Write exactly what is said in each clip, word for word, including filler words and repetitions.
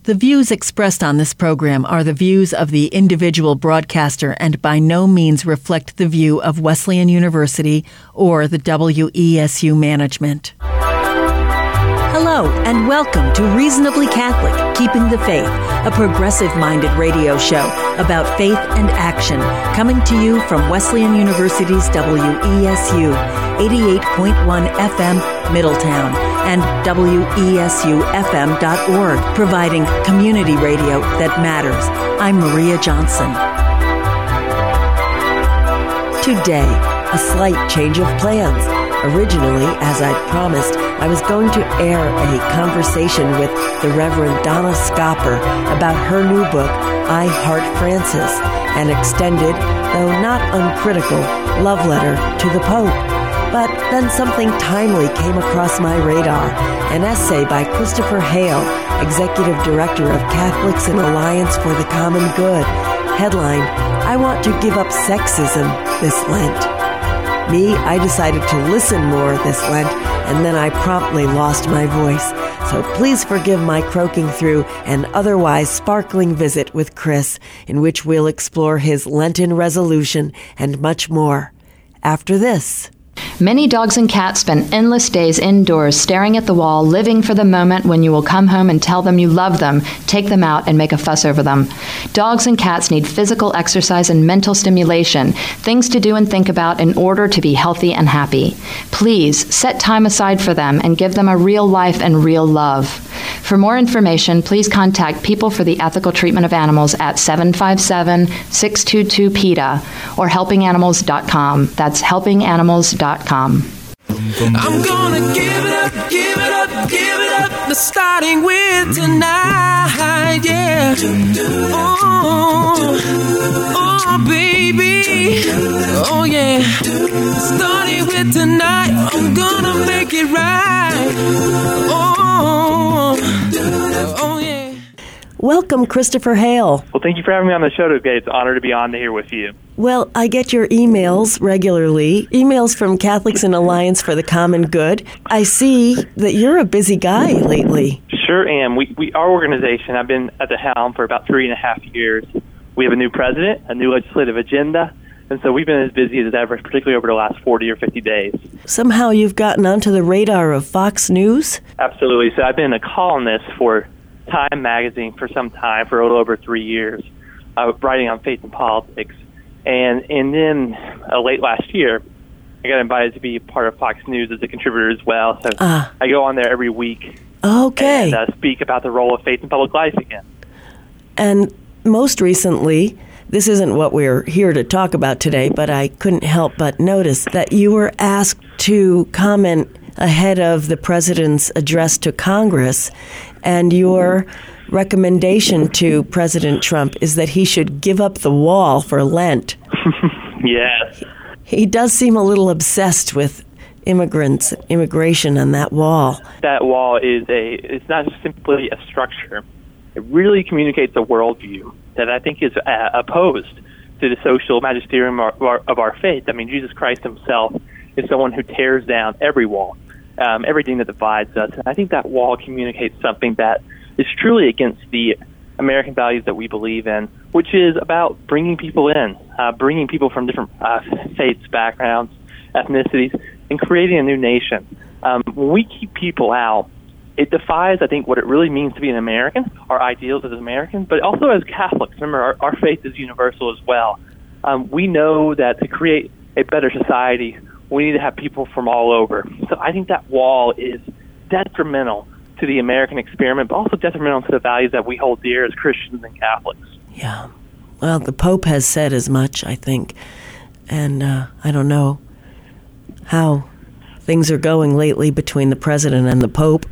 The views expressed on this program are the views of the individual broadcaster and by no means reflect the view of Wesleyan University or the W E S U management. Hello and welcome to Reasonably Catholic, Keeping the Faith, a progressive-minded radio show about faith and action, coming to you from Wesleyan University's W E S U, eighty-eight point one F M, Middletown, and W E S U F M dot org, providing community radio that matters. I'm Maria Johnson. Today, a slight change of plans. Originally, as I'd promised, I was going to air a conversation with the Reverend Donna Scopper about her new book, I Heart Francis, an extended, though not uncritical, love letter to the Pope. But then something timely came across my radar, an essay by Christopher Hale, Executive Director of Catholics in Alliance for the Common Good. Headline, I want to give up sexism this Lent. Me, I decided to listen more this Lent, and then I promptly lost my voice. So please forgive my croaking through an otherwise sparkling visit with Chris, in which we'll explore his Lenten resolution and much more. After this. Many dogs and cats spend endless days indoors staring at the wall, living for the moment when you will come home and tell them you love them, take them out, and make a fuss over them. Dogs and cats need physical exercise and mental stimulation, things to do and think about in order to be healthy and happy. Please set time aside for them and give them a real life and real love. For more information, please contact People for the Ethical Treatment of Animals at seven five seven, six two two, P E T A or helping animals dot com. That's helping animals dot com. I'm gonna give it up, give it up, give it up, starting with tonight, yeah. Oh, oh, baby, oh, yeah. Starting with tonight, I'm gonna make it right. Oh, oh, yeah. Welcome, Christopher Hale. Well, thank you for having me on the show today. It's an honor to be on here with you. Well, I get your emails regularly, emails from Catholics in Alliance for the Common Good. I see that you're a busy guy lately. Sure am. We, we, our organization, I've been at the helm for about three and a half years. We have a new president, a new legislative agenda, and so we've been as busy as ever, particularly over the last forty or fifty days. Somehow you've gotten onto the radar of Fox News? Absolutely. So I've been a columnist for Time magazine for some time, for a little over three years, uh, writing on faith and politics. And and then uh, late last year, I got invited to be part of Fox News as a contributor as well. So uh, I go on there every week okay. and uh, speak about the role of faith in public life again. And most recently, this isn't what we're here to talk about today, but I couldn't help but notice that you were asked to comment ahead of the president's address to Congress, and your recommendation to President Trump is that he should give up the wall for Lent. Yes. He does seem a little obsessed with immigrants, immigration on that wall. That wall is a, it's not simply a structure. It really communicates a worldview that I think is uh, opposed to the social magisterium of our, of our faith. I mean, Jesus Christ himself is someone who tears down every wall. Um, everything that divides us. And I think that wall communicates something that is truly against the American values that we believe in, which is about bringing people in, uh, bringing people from different uh, faiths, backgrounds, ethnicities, and creating a new nation. Um, when we keep people out, it defies, I think, what it really means to be an American, our ideals as Americans, but also as Catholics. Remember, our, our faith is universal as well. Um, we know that to create a better society, we need to have people from all over. So I think that wall is detrimental to the American experiment, but also detrimental to the values that we hold dear as Christians and Catholics. Yeah. Well, the Pope has said as much, I think. And uh, I don't know how things are going lately between the president and the Pope.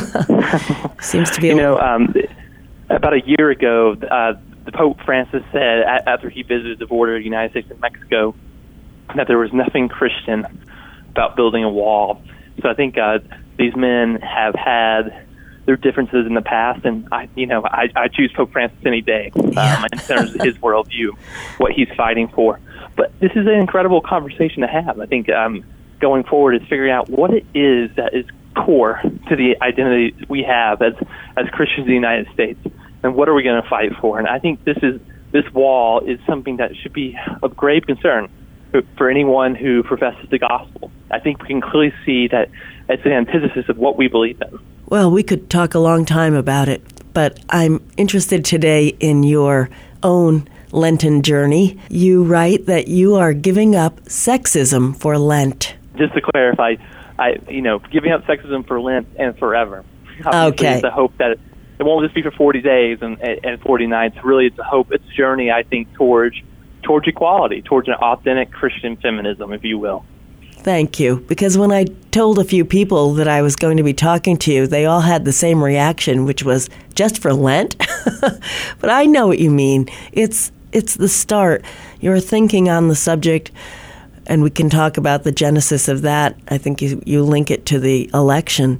Seems to be a You know, um, about a year ago, uh, the Pope Francis said, after he visited the border of the United States and Mexico, that there was nothing Christian about building a wall. So I think uh, these men have had their differences in the past, and I, you know, I, I choose Pope Francis any day Yeah. um, in terms of his worldview, what he's fighting for. But this is an incredible conversation to have. I think um, going forward is figuring out what it is that is core to the identity we have as as Christians in the United States. then what are we going to fight for? And I think this is this wall is something that should be of grave concern for, for anyone who professes the gospel. I think we can clearly see that it's an antithesis of what we believe in. Well, we could talk a long time about it, but I'm interested today in your own Lenten journey. You write that you are giving up sexism for Lent. Just to clarify, I, you know, giving up sexism for Lent and forever. Obviously, okay. It's a hope that it won't just be for forty days and, and forty nights. Really, it's a hope, it's a journey, I think, towards towards equality, towards an authentic Christian feminism, if you will. Thank you. Because when I told a few people that I was going to be talking to you, they all had the same reaction, which was, just for Lent? But I know what you mean. It's it's the start. You're thinking on the subject, and we can talk about the genesis of that. I think you, you link it to the election,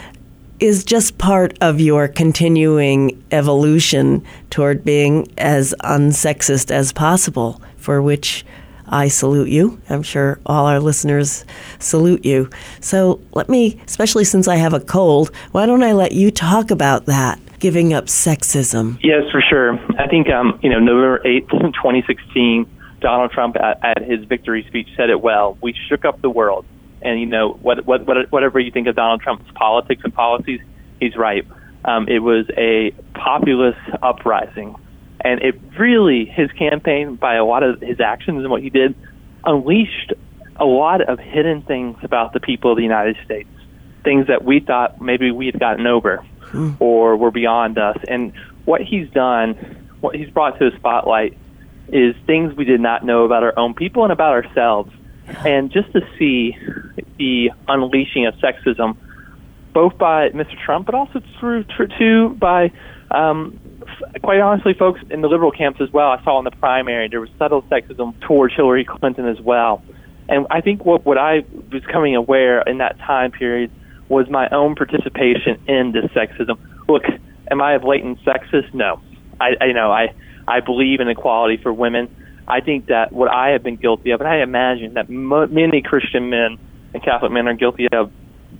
is just part of your continuing evolution toward being as unsexist as possible, for which I salute you. I'm sure all our listeners salute you. So let me, especially since I have a cold, why don't I let you talk about that, giving up sexism? Yes, for sure. I think, um, you know, November eighth, twenty sixteen, Donald Trump at, at his victory speech said it well. We shook up the world. And, you know, what, what, what, whatever you think of Donald Trump's politics and policies, he's right. Um, it was a populist uprising. And it really, his campaign, by a lot of his actions and what he did, unleashed a lot of hidden things about the people of the United States, things that we thought maybe we had gotten over mm. or were beyond us. And what he's done, what he's brought to the spotlight, is things we did not know about our own people and about ourselves. And just to see the unleashing of sexism, both by Mister Trump, but also through, through too, by, um, quite honestly, folks in the liberal camps as well. I saw in the primary there was subtle sexism towards Hillary Clinton as well. And I think what, what I was becoming aware in that time period was my own participation in this sexism. Look, am I a blatant sexist? No. I, I you know, I, I believe in equality for women. I think that what I have been guilty of, and I imagine that m- many Christian men and Catholic men are guilty of,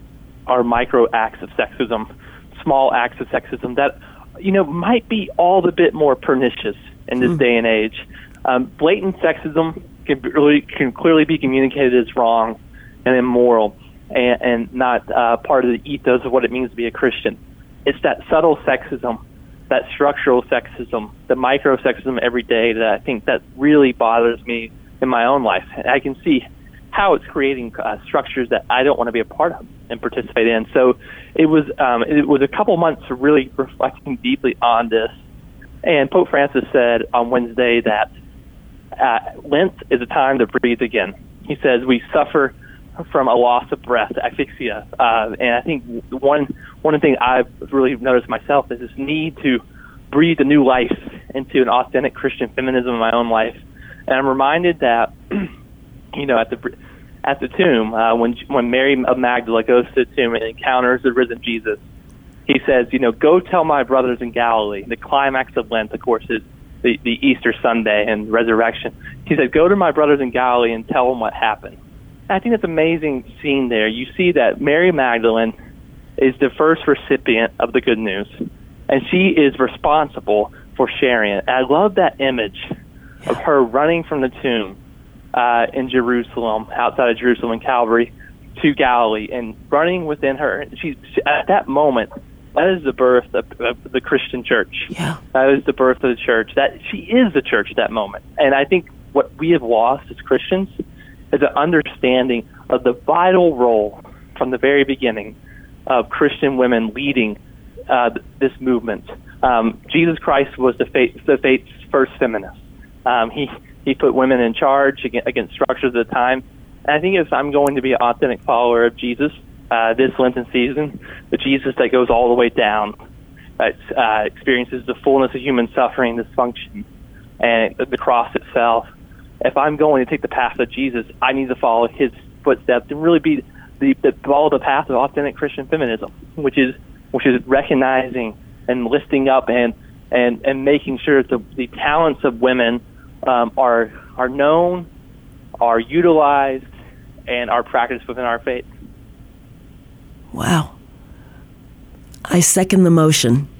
are micro acts of sexism, small acts of sexism that, you know, might be all the bit more pernicious in this mm. day and age. Um, blatant sexism can really can clearly be communicated as wrong and immoral, and, and not uh, part of the ethos of what it means to be a Christian. It's that subtle sexism, that structural sexism, the micro sexism every day that I think that really bothers me in my own life. And I can see how it's creating uh, structures that I don't want to be a part of and participate in. So it was um, it was a couple months of really reflecting deeply on this. And Pope Francis said on Wednesday that uh, Lent is a time to breathe again. He says we suffer from a loss of breath, asphyxia. Uh, and I think one one of the things I've really noticed myself is this need to breathe a new life into an authentic Christian feminism in my own life. And I'm reminded that, you know, at the at the tomb, uh, when when Mary of Magdala goes to the tomb and encounters the risen Jesus, he says, you know, go tell my brothers in Galilee. The climax of Lent, of course, is the, the Easter Sunday and resurrection. He said, go to my brothers in Galilee and tell them what happened. And I think that's an amazing scene there. You see that Mary Magdalene is the first recipient of the good news, and she is responsible for sharing it. And I love that image of her running from the tomb uh, in Jerusalem, outside of Jerusalem in Calvary, to Galilee, and running within her. She's she, at that moment. That is the birth of, of the Christian church. Yeah. That is the birth of the church. That she is the church at that moment. And I think what we have lost as Christians is an understanding of the vital role from the very beginning of Christian women leading uh, this movement. Um, Jesus Christ was the faith, the faith's first feminist. Um, he he put women in charge against, against structures at the time. And I think if I'm going to be an authentic follower of Jesus uh, this Lenten season, the Jesus that goes all the way down, that uh, experiences the fullness of human suffering, dysfunction, and the cross itself. If I'm going to take the path of Jesus, I need to follow his footsteps and really be the, the follow the path of authentic Christian feminism, which is which is recognizing and lifting up and and, and making sure that the, the talents of women um, are are known, are utilized, and are practiced within our faith. Wow. I second the motion.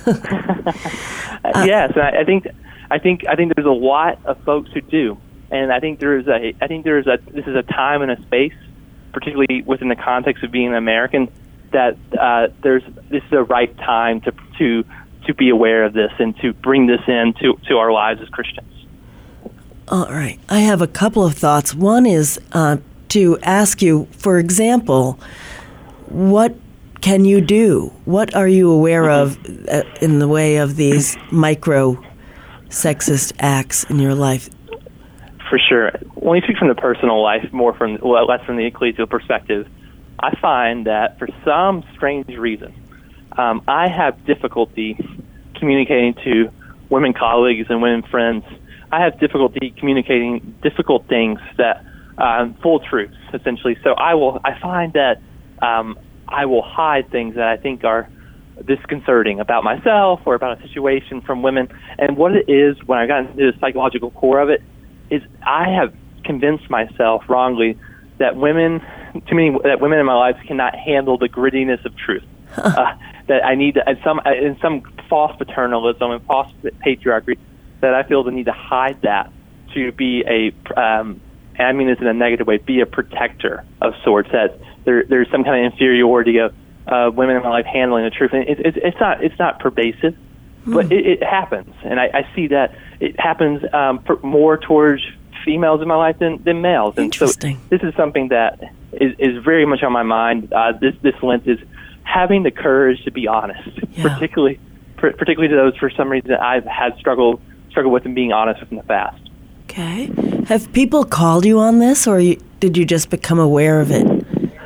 uh, yes, and I, I think I think I think there's a lot of folks who do, and I think there is a I think there is a this is a time and a space, particularly within the context of being an American, that uh, there's this is the right time to to to be aware of this and to bring this into to our lives as Christians. All right, I have a couple of thoughts. One is uh, to ask you, for example, what can you do? What are you aware of uh, in the way of these micro sexist acts in your life? For sure. When we speak from the personal life, more from well, less from the ecclesial perspective, I find that for some strange reason, um, I have difficulty communicating to women colleagues and women friends. I have difficulty communicating difficult things that um, full truths, essentially. So I will. I find that um, I will hide things that I think are disconcerting about myself or about a situation from women. And what it is, when I got into the psychological core of it, is I have convinced myself wrongly that women, too many, that women in my life cannot handle the grittiness of truth. uh, that I need to, in some, in some false paternalism and false patriarchy, that I feel the need to hide that to be a, um, and I mean this in a negative way, be a protector of sorts. That there, there's some kind of inferiority of uh, women in my life handling the truth. And it, it, it's not, it's not pervasive, mm. but it, it happens, and I, I see that it happens um, per, more towards females in my life than, than males. And so this is something that is, is very much on my mind. Uh, this this Lent is having the courage to be honest, yeah. particularly per, particularly to those for some reason I've had struggled struggled with and being honest with in the past. Okay. Have people called you on this, or you, did you just become aware of it?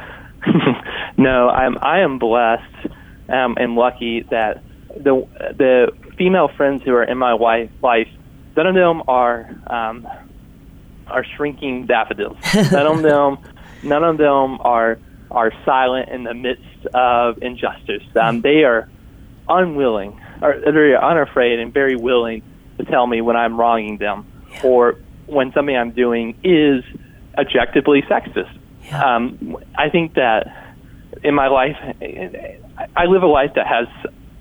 No, I'm I am blessed um, and lucky that the the female friends who are in my wife, life, none of them are um, are shrinking daffodils. None of them, none of them are are silent in the midst of injustice. Um, they are unwilling, or very unafraid, and very willing to tell me when I'm wronging them, yeah. or when something I'm doing is objectively sexist. Yeah. Um, I think that in my life, I live a life that has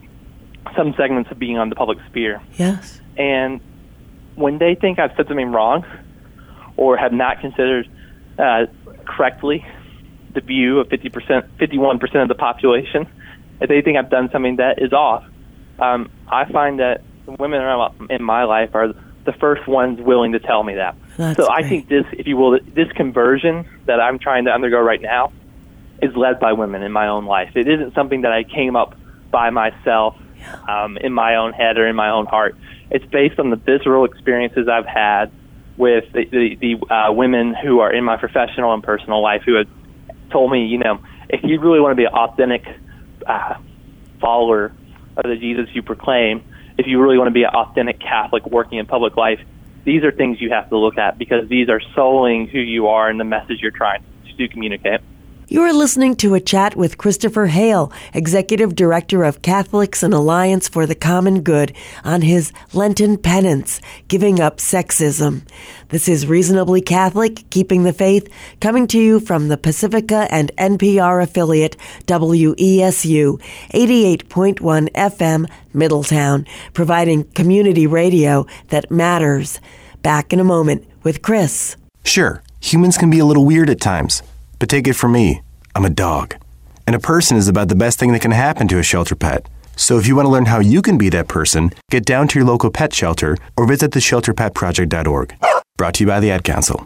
some segments of being on the public sphere. Yes. And when they think I've said something wrong or have not considered uh, correctly the view of fifty percent, fifty-one percent of the population, if they think I've done something that is off, um, I find that women in my life are the first ones willing to tell me that. That's so great. I think this, if you will, this conversion that I'm trying to undergo right now is led by women in my own life. It isn't something that I came up by myself yeah. um, in my own head or in my own heart. It's based on the visceral experiences I've had with the, the, the uh, women who are in my professional and personal life who have told me, you know, if you really want to be an authentic uh, follower of the Jesus you proclaim, if you really want to be an authentic Catholic working in public life, these are things you have to look at because these are souling who you are and the message you're trying to communicate. You are listening to a chat with Christopher Hale, Executive Director of Catholics and Alliance for the Common Good, on his Lenten penance, Giving Up Sexism. This is Reasonably Catholic, Keeping the Faith, coming to you from the Pacifica and N P R affiliate W E S U, eighty-eight point one F M, Middletown, providing community radio that matters. Back in a moment with Chris. Sure, humans can be a little weird at times. But take it from me, I'm a dog. And a person is about the best thing that can happen to a shelter pet. So if you want to learn how you can be that person, get down to your local pet shelter or visit the shelter pet project dot org. Brought to you by the Ad Council.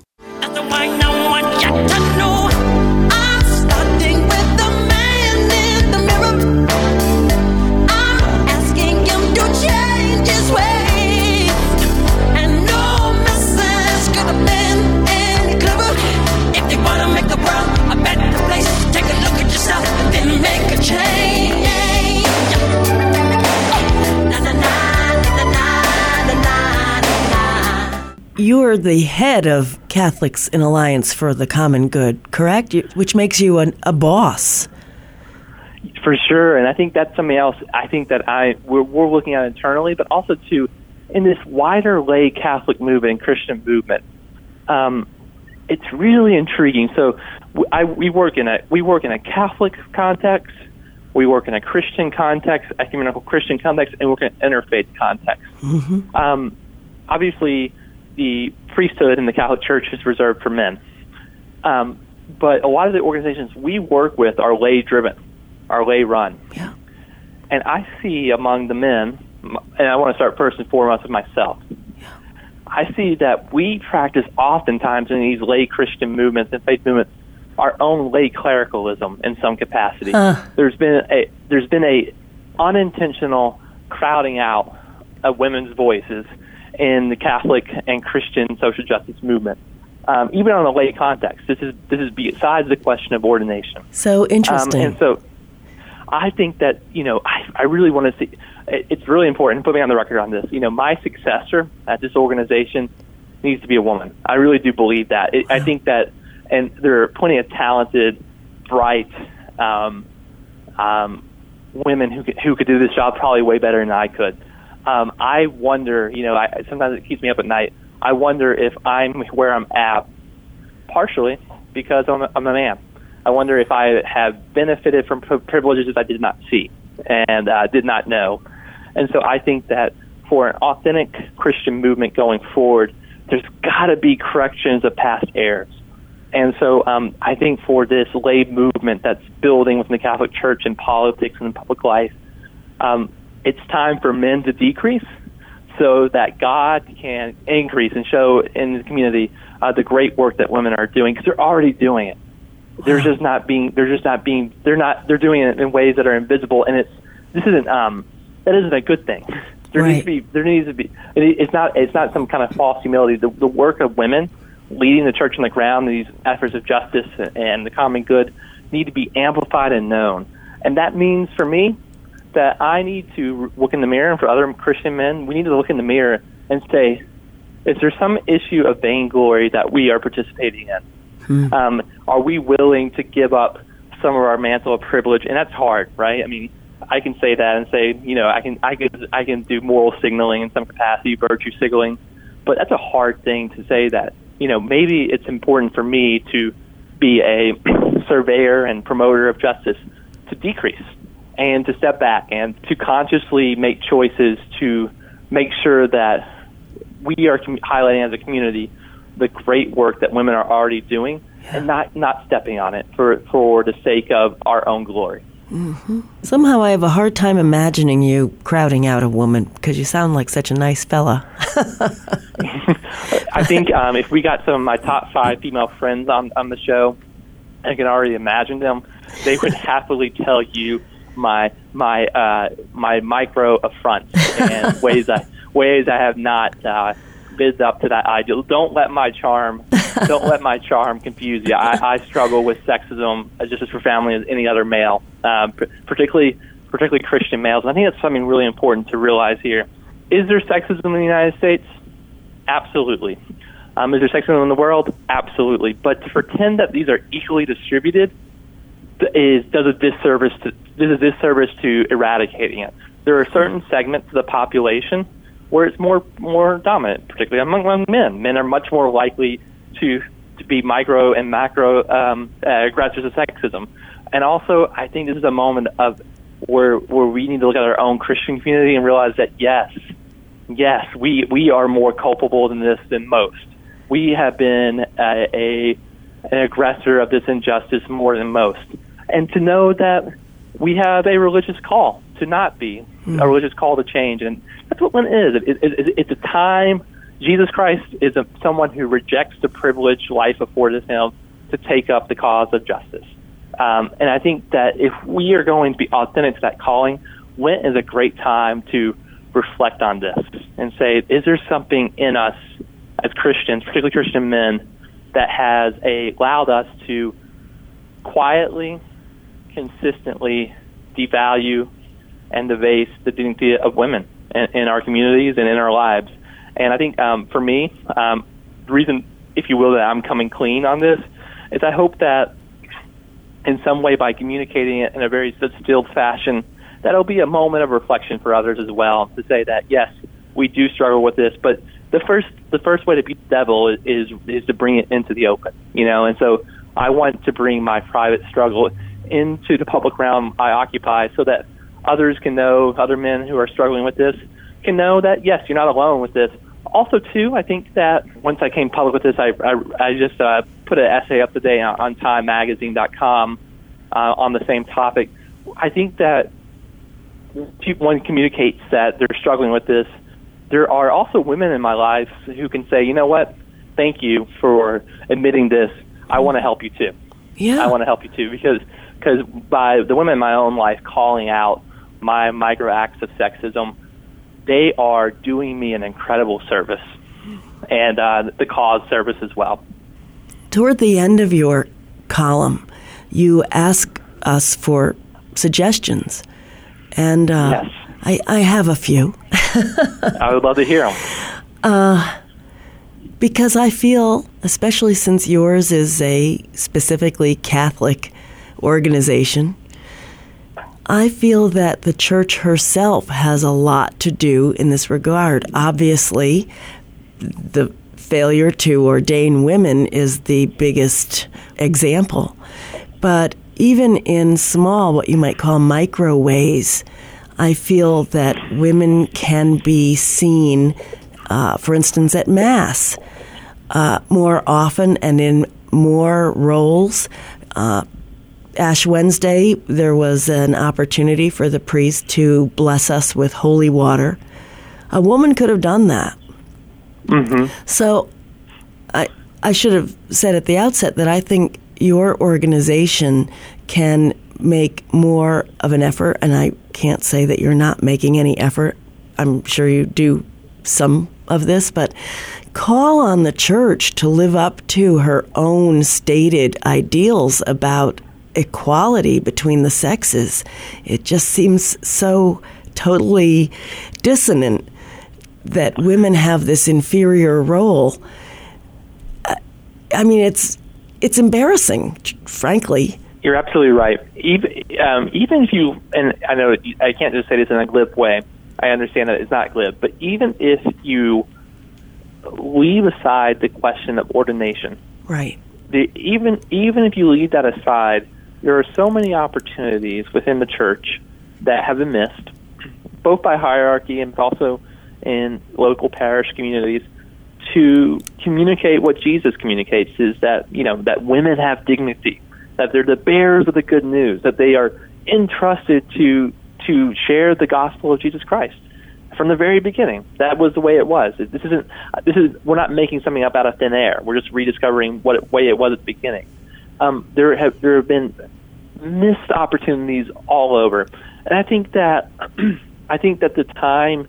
You're the head of Catholics in Alliance for the Common Good, correct? Which makes you an, a boss. For sure, and I think that's something else. I think that I we're, we're looking at internally, but also too in this wider lay Catholic movement and Christian movement. Um, it's really intriguing. So I, we work in a we work in a Catholic context, We work in a Christian context, ecumenical Christian context, and we work in an interfaith context. Mm-hmm. Um, obviously, the priesthood in the Catholic Church is reserved for men. Um, but a lot of the organizations we work with are lay-driven, are lay-run. Yeah. And I see among the men, and I want to start first and foremost with myself, Yeah. I see that we practice oftentimes in these lay Christian movements and faith movements our own lay clericalism in some capacity. Huh. There's been a there's been a unintentional crowding out of women's voices in the Catholic and Christian social justice movement, um, even on a lay context. This is this is besides the question of ordination. So interesting. Um, and so, I think that you know I I really want to see. It, it's really important. Put me on the record on this. You know, my successor at this organization needs to be a woman. I really do believe that. It, I think that. And there are plenty of talented, bright um, um, women who could, who could do this job probably way better than I could. Um, I wonder, you know, I, sometimes it keeps me up at night. I wonder if I'm where I'm at, partially because I'm a, I'm a man. I wonder if I have benefited from privileges I did not see and uh, did not know. And so I think that for an authentic Christian movement going forward, there's got to be corrections of past errors. And so um, I think for this lay movement that's building within the Catholic Church in politics and in public life, um, it's time for men to decrease so that God can increase and show in the community uh, the great work that women are doing, because they're already doing it. They're just not being. They're just not being. They're not. They're doing it in ways that are invisible, and it's. This isn't. Um, that isn't a good thing. There right. needs to be. There needs to be. It's not. It's not some kind of false humility. The, the work of women leading the church on the ground, these efforts of justice and the common good, need to be amplified and known. And that means for me that I need to look in the mirror, and for other Christian men, we need to look in the mirror and say, is there some issue of vainglory that we are participating in? Hmm. Um, are we willing to give up some of our mantle of privilege? And that's hard, right? I mean, I can say that and say, you know, I can, I can, I can do moral signaling in some capacity, virtue signaling, but that's a hard thing to say that. You know, maybe it's important for me to be a surveyor and promoter of justice, to decrease and to step back and to consciously make choices to make sure that we are highlighting as a community the great work that women are already doing, yeah. and not, not stepping on it for, for the sake of our own glory. Mm-hmm. Somehow I have a hard time imagining you crowding out a woman, because you sound like such a nice fella. I think um, if we got some of my top five female friends on, on the show, I can already imagine them, they would happily tell you my my uh, my micro affronts and ways I ways I have not uh, lived up to that ideal. Don't let my charm don't let my charm confuse you. I, I struggle with sexism just as profoundly as any other male, um, particularly particularly Christian males. And I think that's something really important to realize here. Is there sexism in the United States? Absolutely. Um, is there sexism in the world? Absolutely. But to pretend that these are equally distributed is does a disservice to does a disservice to eradicating it. There are certain segments of the population where it's more more dominant, particularly among, among men. Men are much more likely to to be micro and macro um, uh, aggressors of sexism. And also, I think this is a moment of where where we need to look at our own Christian community and realize that yes, yes, we we are more culpable than this than most. We have been a, a an aggressor of this injustice more than most. And to know that we have a religious call to not be, mm. a religious call to change. And that's what Lent is. It, it, it, it's a time, Jesus Christ is a, someone who rejects the privilege life afforded him to take up the cause of justice. Um, and I think that if we are going to be authentic to that calling, Lent is a great time to reflect on this and say, is there something in us as Christians, particularly Christian men, that has a, allowed us to quietly, consistently devalue and debase the dignity of women in, in our communities and in our lives. And I think um, for me, um, the reason, if you will, that I'm coming clean on this is I hope that in some way by communicating it in a very distilled fashion, that'll be a moment of reflection for others as well, to say that, yes, we do struggle with this, but the first the first way to beat the devil is, is is to bring it into the open, you know. And so I want to bring my private struggle into the public realm I occupy so that others can know, other men who are struggling with this, can know that, yes, you're not alone with this. Also, too, I think that once I came public with this, I, I, I just uh, put an essay up today on, on time magazine dot com uh, on the same topic. I think that one communicates that they're struggling with this. There are also women in my life who can say, you know what, thank you for admitting this. I want to help you, too. Yeah. I want to help you, too, because because by the women in my own life calling out my micro acts of sexism, they are doing me an incredible service, and uh, the cause service as well. Toward the end of your column, you ask us for suggestions, and uh, yes. I, I have a few. I would love to hear them. Uh, because I feel, especially since yours is a specifically Catholic organization, I feel that the church herself has a lot to do in this regard. Obviously, the failure to ordain women is the biggest example. But even in small, what you might call micro ways, I feel that women can be seen, uh, for instance, at Mass uh, more often and in more roles. Uh, Ash Wednesday, there was an opportunity for the priest to bless us with holy water. A woman could have done that. Mm-hmm. So I I should have said at the outset that I think your organization can make more of an effort, and I can't say that you're not making any effort. I'm sure you do some of this, but call on the church to live up to her own stated ideals about equality between the sexes. It just seems so totally dissonant that women have this inferior role. I mean, it's it's embarrassing, frankly. You're absolutely right. Even um, even if you, and I know I can't just say this in a glib way. I understand that it's not glib, but even if you leave aside the question of ordination, right? The, even even if you leave that aside, there are so many opportunities within the church that have been missed, both by hierarchy and also in local parish communities, to communicate what Jesus communicates, is that, you know, that women have dignity, that they're the bearers of the good news, that they are entrusted to to share the gospel of Jesus Christ. From the very beginning, that was the way it was. This isn't. This is. We're not making something up out of thin air. We're just rediscovering what it, way it was at the beginning. Um, there have there have been missed opportunities all over, and I think that I think that the time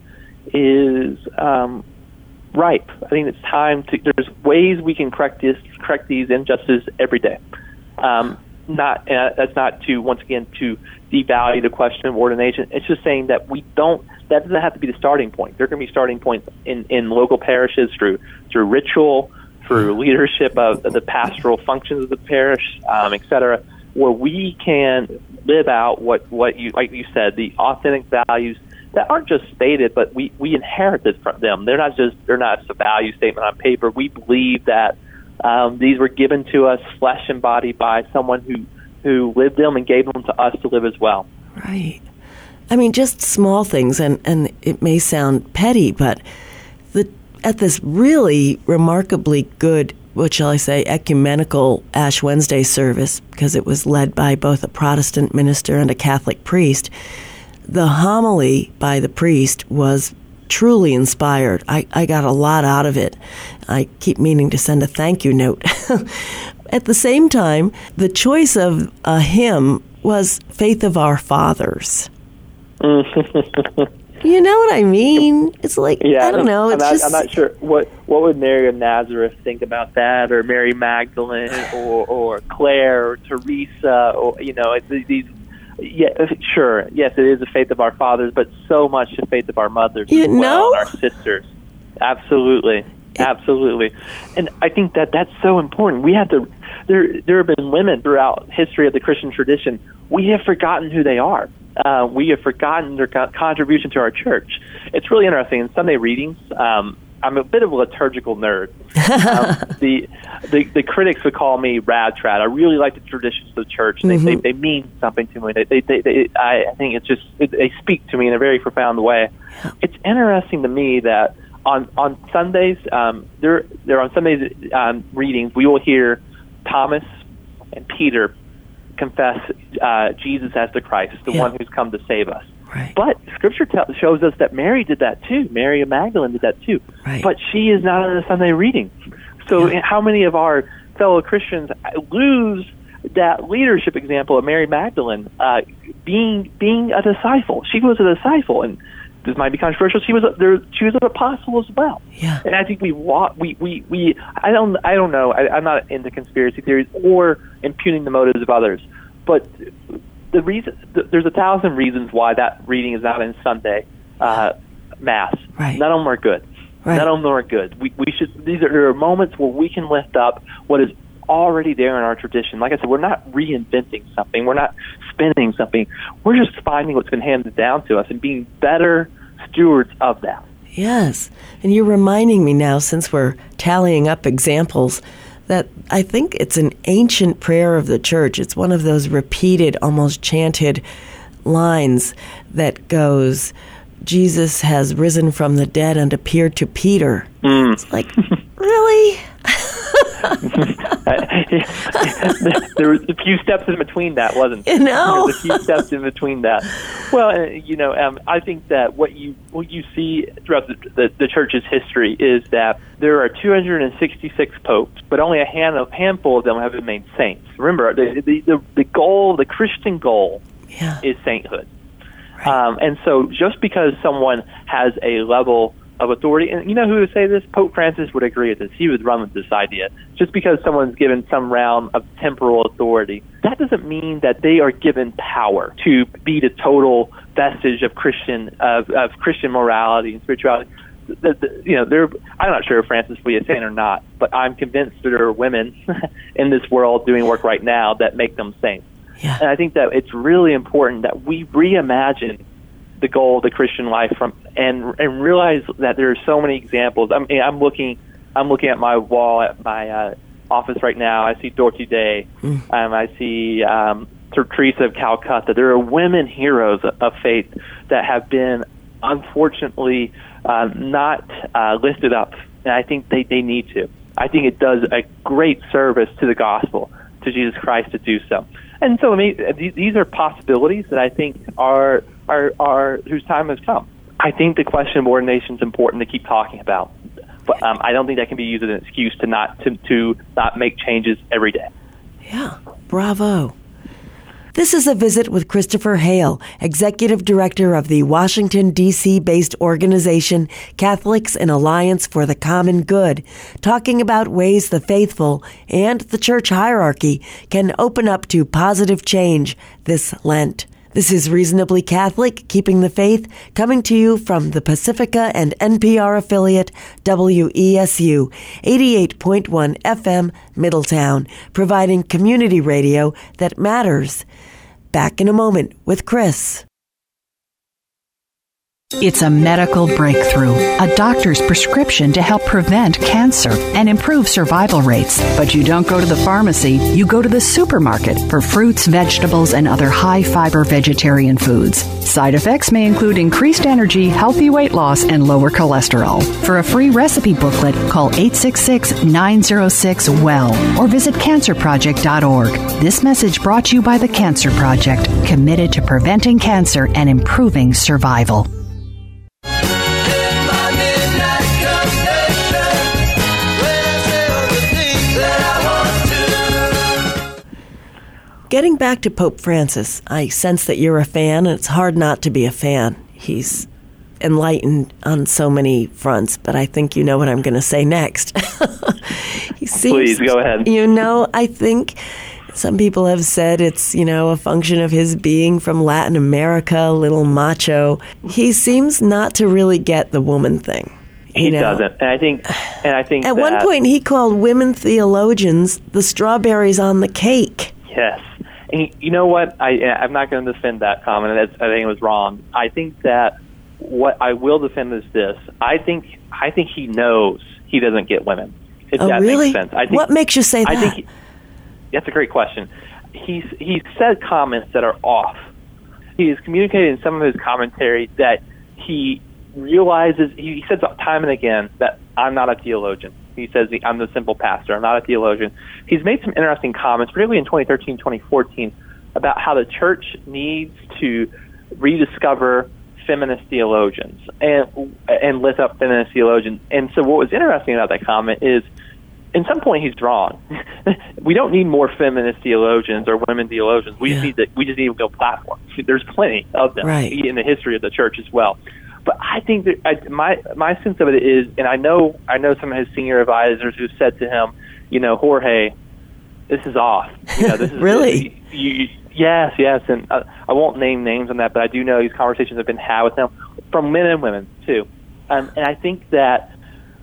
is um, ripe. I think it's time to. There's ways we can correct this, correct these injustices every day. Um, not and that's not to once again to devalue the question of ordination. It's just saying that we don't. That doesn't have to be the starting point. There can be starting points in, in local parishes through through ritual, through leadership of, of the pastoral functions of the parish, um, et cetera, where we can live out what, what you like you said, the authentic values that aren't just stated, but we, we inherited from them. They're not just they're not just a value statement on paper. We believe that um, these were given to us, flesh and body, by someone who who lived them and gave them to us to live as well. Right. I mean, just small things, and, and it may sound petty, but the at this really remarkably good, what shall I say, ecumenical Ash Wednesday service, because it was led by both a Protestant minister and a Catholic priest, the homily by the priest was truly inspired. I, I got a lot out of it. I keep meaning to send a thank you note. At the same time, the choice of a hymn was Faith of Our Fathers. You know what I mean? It's like, yeah, I don't know. It's I'm, not, just, I'm not sure. What what would Mary of Nazareth think about that, or Mary Magdalene, or, or Claire, or Teresa, or, you know, these. Yeah, sure. Yes, it is the faith of our fathers, but so much the faith of our mothers you as well, know? and our sisters. Absolutely. Absolutely. And I think that that's so important. We have to, there, there have been women throughout history of the Christian tradition. We have forgotten who they are. Uh, we have forgotten their co- contribution to our church. It's really interesting. In Sunday readings, um, I'm a bit of a liturgical nerd. um, the, the the critics would call me rad trad. I really like the traditions of the church. They mm-hmm. they, they mean something to me. They they, they, they I, I think it's just it, they speak to me in a very profound way. It's interesting to me that on on Sundays, um, there there on Sundays um, readings, we will hear Thomas and Peter confess uh, Jesus as the Christ, the yeah. one who's come to save us. Right. But Scripture t- shows us that Mary did that too. Mary of Magdalene did that too. Right. But she is not in the Sunday reading. So yeah. how many of our fellow Christians lose that leadership example of Mary Magdalene uh, being being a disciple? She was a disciple, and this might be controversial. She was a, there, she was an apostle as well. Yeah. And I think we walk, we, we, we I don't I don't know. I, I'm not into conspiracy theories or impugning the motives of others, but the reason th- there's a thousand reasons why that reading is not in Sunday uh, Mass. Right. None of them are good. Right. None of them are good. We we should. These are there are moments where we can lift up what is already there in our tradition. Like I said, we're not reinventing something. We're not spinning something. We're just finding what's been handed down to us and being better stewards of that. Yes. And you're reminding me now, since we're tallying up examples, that I think it's an ancient prayer of the church. It's one of those repeated, almost chanted lines that goes, Jesus has risen from the dead and appeared to Peter. Mm. It's like, really? There was a few steps in between that, wasn't there? You know? There was a few steps in between that. Well, uh, you know, um, I think that what you what you see throughout the, the, the church's history is that there are two hundred sixty-six popes, but only a hand a handful of them have been made saints. Remember, the the the, the goal, the Christian goal, yeah. is sainthood. Right. Um, and so, just because someone has a level of authority, and you know who would say this? Pope Francis would agree with this. He would run with this idea. Just because someone's given some realm of temporal authority, that doesn't mean that they are given power to be the total vestige of Christian of, of Christian morality and spirituality. The, the, you know, they're, I'm not sure if Francis would be a saint or not, but I'm convinced that there are women in this world doing work right now that make them saints. Yeah. And I think that it's really important that we reimagine the goal of the Christian life from and and realize that there are so many examples. I mean, I'm looking I'm looking at my wall at my uh, office right now. I see Dorothy Day. Mm. Um, I see um, Teresa of Calcutta. There are women heroes of faith that have been unfortunately uh, not uh, lifted up, and I think they, they need to. I think it does a great service to the gospel, to Jesus Christ, to do so. And so, I mean, these are possibilities that I think are are are whose time has come. I think the question of ordination is important to keep talking about, but um, I don't think that can be used as an excuse to not to, to not make changes every day. Yeah, bravo. This is a visit with Christopher Hale, Executive Director of the Washington, D C-based organization Catholics in Alliance for the Common Good, talking about ways the faithful and the church hierarchy can open up to positive change this Lent. This is Reasonably Catholic, Keeping the Faith, coming to you from the Pacifica and N P R affiliate W E S U, eighty-eight point one F M, Middletown, providing community radio that matters. Back in a moment with Chris. It's a medical breakthrough, a doctor's prescription to help prevent cancer and improve survival rates. But you don't go to the pharmacy, you go to the supermarket for fruits, vegetables, and other high-fiber vegetarian foods. Side effects may include increased energy, healthy weight loss, and lower cholesterol. For a free recipe booklet, call eight six six, nine zero six, W E L L or visit cancer project dot org. This message brought to you by the Cancer Project, committed to preventing cancer and improving survival. Getting back to Pope Francis, I sense that you're a fan, and it's hard not to be a fan. He's enlightened on so many fronts, but I think you know what I'm going to say next. he seems, Please, go ahead. You know, I think some people have said it's, you know, a function of his being from Latin America, a little macho. He seems not to really get the woman thing. He you know? doesn't, and I think, and I think at that, one point he called women theologians the strawberries on the cake. Yes. And you know what? I, I'm not going to defend that comment. That's, I think it was wrong. I think that what I will defend is this. I think I think he knows he doesn't get women, if oh, that really? makes sense. I think, what makes you say that? I think he, that's a great question. He's he's said comments that are off. He has communicated in some of his commentary that he realizes, he says time and again that I'm not a theologian. He says, I'm the simple pastor. I'm not a theologian. He's made some interesting comments, particularly in twenty thirteen, twenty fourteen, about how the church needs to rediscover feminist theologians and and lift up feminist theologians. And so what was interesting about that comment is, in some point, he's wrong. We don't need more feminist theologians or women theologians. We yeah. just need to, we just need to go platform. There's plenty of them right. in the history of the church as well. But I think that I, my my sense of it is, and I know I know some of his senior advisors who said to him, you know, Jorge, this is off. You know, this is really. You, you, yes, yes, and I, I won't name names on that, but I do know these conversations have been had with him from men and women too, um, and I think that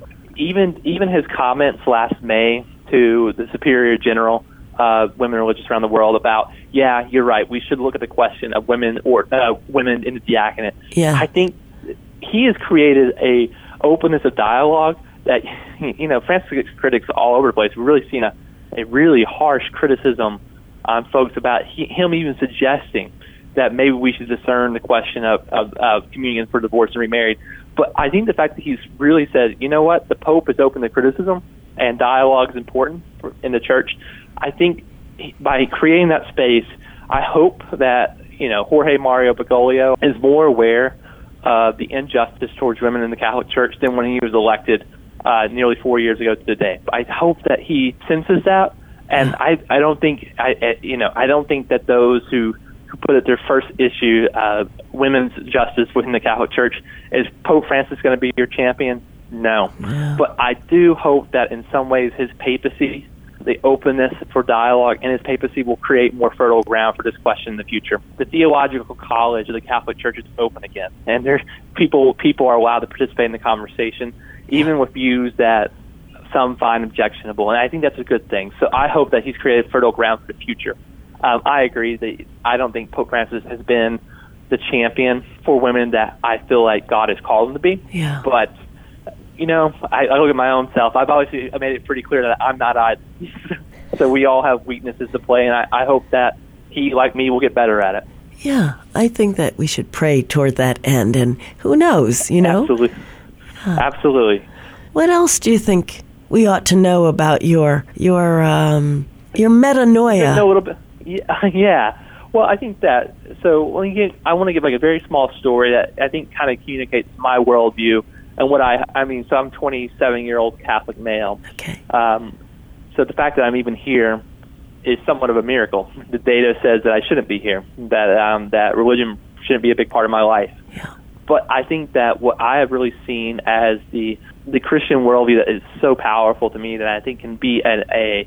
even even his comments last May to the Superior General, uh, women religious around the world, about yeah, you're right, we should look at the question of women or uh, women in the diaconate. Yeah, I think he has created a openness of dialogue that, you know, Francis gets critics all over the place. We've really seen a, a really harsh criticism on folks about he, him even suggesting that maybe we should discern the question of, of, of communion for divorce and remarried. But I think the fact that he's really said, you know what, the Pope is open to criticism and dialogue is important for, in the church. I think by creating that space, I hope that, you know, Jorge Mario Bergoglio is more aware Uh, the injustice towards women in the Catholic Church than when he was elected uh, nearly four years ago to the day. I hope that he senses that, and I, I don't think I, you know I don't think that those who, who put at their first issue uh, women's justice within the Catholic Church is Pope Francis going to be your champion? No, yeah. But I do hope that in some ways his papacy, the openness for dialogue in his papacy, will create more fertile ground for this question in the future. The theological college of the Catholic Church is open again, and there's people people are allowed to participate in the conversation, even with views that some find objectionable, and I think that's a good thing. So I hope that he's created fertile ground for the future. Um, I agree that I don't think Pope Francis has been the champion for women that I feel like God has called him to be, yeah. but you know, I, I look at my own self. I've always made it pretty clear that I'm not either. So we all have weaknesses to play, and I, I hope that he, like me, will get better at it. Yeah, I think that we should pray toward that end, and who knows, you know? Absolutely. Huh. Absolutely. What else do you think we ought to know about your your um, your metanoia? Know a little bit. Yeah, yeah. Well, I think that, so when you get, I want to give like a very small story that I think kind of communicates my worldview. And what I, I mean, so I'm a twenty-seven-year-old Catholic male. Okay. Um, so the fact that I'm even here is somewhat of a miracle. The data says that I shouldn't be here, that um, that religion shouldn't be a big part of my life. Yeah. But I think that what I have really seen as the the Christian worldview that is so powerful to me that I think can be an, a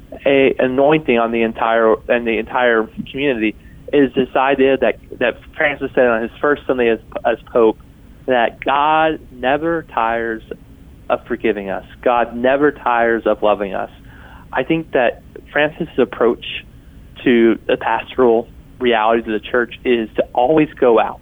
a anointing on the entire and the entire community is this idea that that Francis said on his first Sunday as as Pope, that God never tires of forgiving us. God never tires of loving us. I think that Francis' approach to the pastoral realities of the church is to always go out,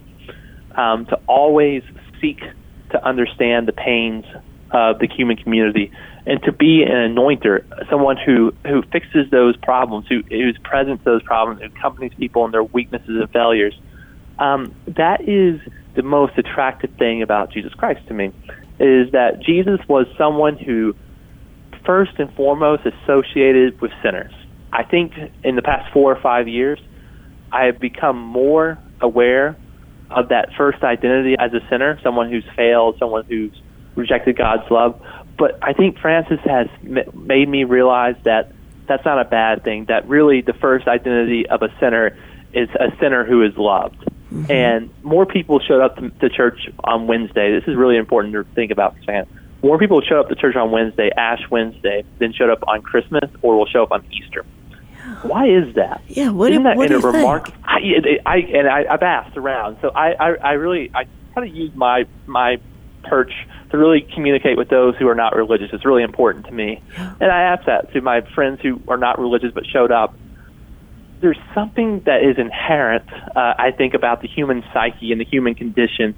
um, to always seek to understand the pains of the human community, and to be an anointer, someone who, who fixes those problems, who who's present to those problems, who accompanies people in their weaknesses and failures. Um, that is the most attractive thing about Jesus Christ to me, is that Jesus was someone who first and foremost associated with sinners. I think in the past four or five years, I have become more aware of that first identity as a sinner, someone who's failed, someone who's rejected God's love. But I think Francis has made me realize that that's not a bad thing, that really the first identity of a sinner is a sinner who is loved. Mm-hmm. And more people showed up to, to church on Wednesday. This is really important to think about, Sam. More people showed up to church on Wednesday, Ash Wednesday, than showed up on Christmas or will show up on Easter. Yeah. Why is that? Yeah, what, Isn't that what do you remark- think? I, I, and I, I've asked around, so I, I, I really, I kind of use my my perch to really communicate with those who are not religious. It's really important to me. Yeah. And I asked that to my friends who are not religious but showed up. There's something that is inherent, uh, I think, about the human psyche and the human condition